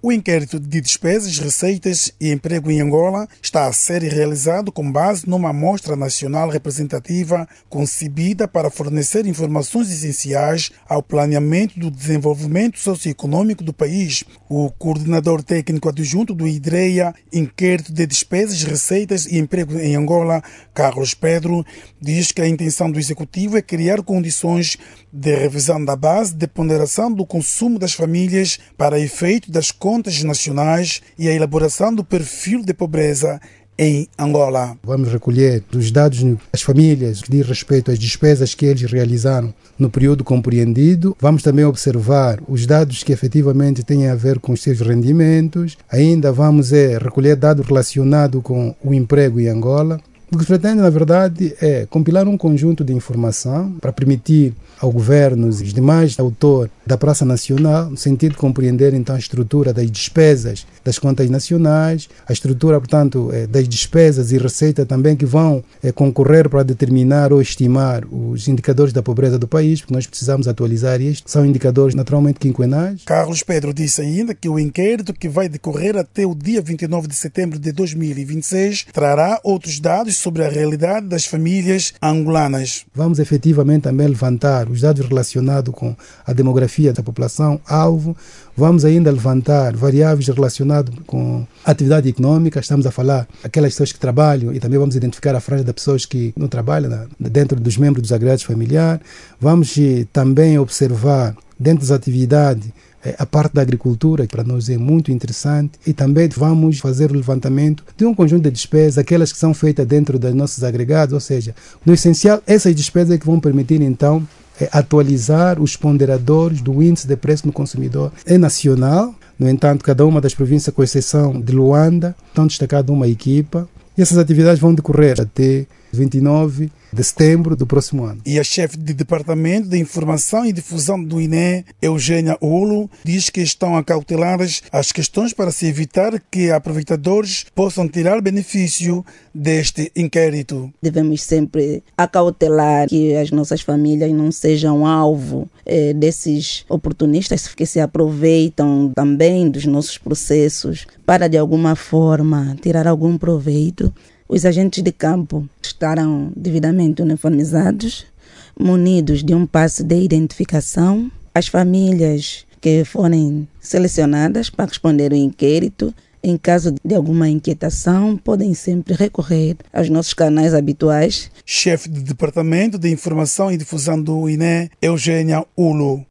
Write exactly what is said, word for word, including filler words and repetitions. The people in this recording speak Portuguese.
O inquérito de despesas, receitas e emprego em Angola está a ser realizado com base numa amostra nacional representativa concebida para fornecer informações essenciais ao planeamento do desenvolvimento socioeconômico do país. O coordenador técnico adjunto do IDREA, Inquérito de Despesas, Receitas e Emprego em Angola, Carlos Pedro, diz que a intenção do Executivo é criar condições de revisão da base de ponderação do consumo das famílias para efeito das contas nacionais e a elaboração do perfil de pobreza em Angola. Vamos recolher os dados das famílias que diz respeito às despesas que eles realizaram no período compreendido. Vamos também observar os dados que efetivamente têm a ver com os seus rendimentos. Ainda vamos é, recolher dados relacionados com o emprego em Angola. O que se pretende, na verdade, é compilar um conjunto de informação para permitir ao governo e os demais autores da Praça Nacional, no sentido de compreender então a estrutura das despesas das contas nacionais, a estrutura, portanto, das despesas e receita também que vão concorrer para determinar ou estimar os indicadores da pobreza do país, porque nós precisamos atualizar isto. São indicadores naturalmente quinquenais. Carlos Pedro disse ainda que o inquérito, que vai decorrer até o dia vinte e nove de setembro de dois mil e vinte e seis, trará outros dados sobre a realidade das famílias angolanas. Vamos efetivamente também levantar os dados relacionados com a demografia da população-alvo. Vamos ainda levantar variáveis relacionadas com a atividade econômica. Estamos a falar aquelas pessoas que trabalham e também vamos identificar a franja das pessoas que não trabalham dentro dos membros dos agregados familiares. Vamos também observar dentro das atividades a parte da agricultura, que para nós é muito interessante, e também vamos fazer o levantamento de um conjunto de despesas, aquelas que são feitas dentro dos nossos agregados, ou seja, no essencial, essas despesas que vão permitir então é, atualizar os ponderadores do índice de preço no consumidor. É nacional, no entanto, cada uma das províncias, com exceção de Luanda, estão destacadas uma equipa, e essas atividades vão decorrer até vinte e nove de setembro do próximo ano. E a chefe de Departamento de Informação e Difusão do I N E, Eugênia Ulo, diz que estão acauteladas as questões para se evitar que aproveitadores possam tirar benefício deste inquérito. Devemos sempre acautelar que as nossas famílias não sejam alvo eh, desses oportunistas que se aproveitam também dos nossos processos para, de alguma forma, tirar algum proveito. Os agentes de campo estarão devidamente uniformizados, munidos de um passe de identificação. As famílias que forem selecionadas para responder ao inquérito, em caso de alguma inquietação, podem sempre recorrer aos nossos canais habituais. Chefe de Departamento de Informação e Difusão do I N E, Eugênia Ulo.